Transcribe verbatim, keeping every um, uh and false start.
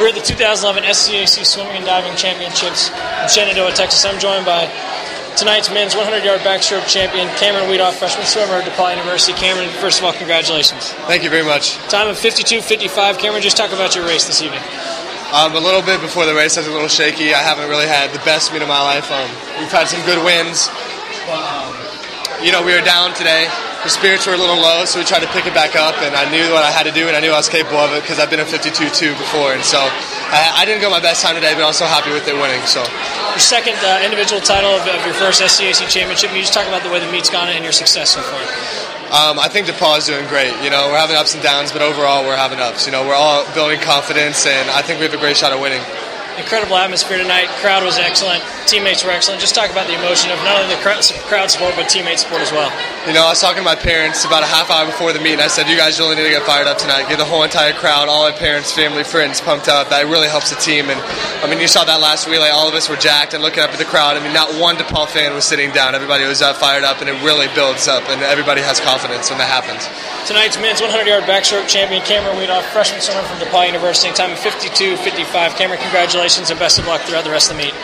We're at the two thousand eleven S C A C Swimming and Diving Championships in Shenandoah, Texas. I'm joined by tonight's men's one hundred yard backstroke champion, Cameron Weedoff, freshman swimmer at DePaul University. Cameron, first of all, congratulations. Thank you very much. Time of fifty-two fifty-five. Cameron, just talk about your race this evening. Um, a little bit before the race, I was a little shaky. I haven't really had the best meet of my life. Um, we've had some good wins. But, um, you know, we were down today. The spirits were a little low, so we tried to pick it back up, and I knew what I had to do, and I knew I was capable of it because I've been a fifty-two two before, and so I, I didn't go my best time today, but I'm also happy with it winning. So your second uh, individual title of, of your first S C A C championship. Can you just talk about the way the meet's gone and your success so far? Um, I think DePaul is doing great. You know, we're having ups and downs, but overall we're having ups. You know, we're all building confidence, and I think we have a great shot at winning. Incredible atmosphere tonight. Crowd was excellent. Teammates were excellent. Just talk about the emotion of not only the crowd support, but teammate support as well. You know, I was talking to my parents about a half hour before the meet, and I said, you guys really need to get fired up tonight. Get the whole entire crowd, all our parents, family, friends pumped up. That really helps the team. And, I mean, you saw that last relay. All of us were jacked and looking up at the crowd. I mean, not one DePaul fan was sitting down. Everybody was uh, fired up, and it really builds up, and everybody has confidence when that happens. Tonight's men's one hundred yard backstroke champion, Cameron Weedoff, freshman swimmer from DePaul University, time of fifty-two fifty-five. Cameron, congratulations and best of luck throughout the rest of the meet.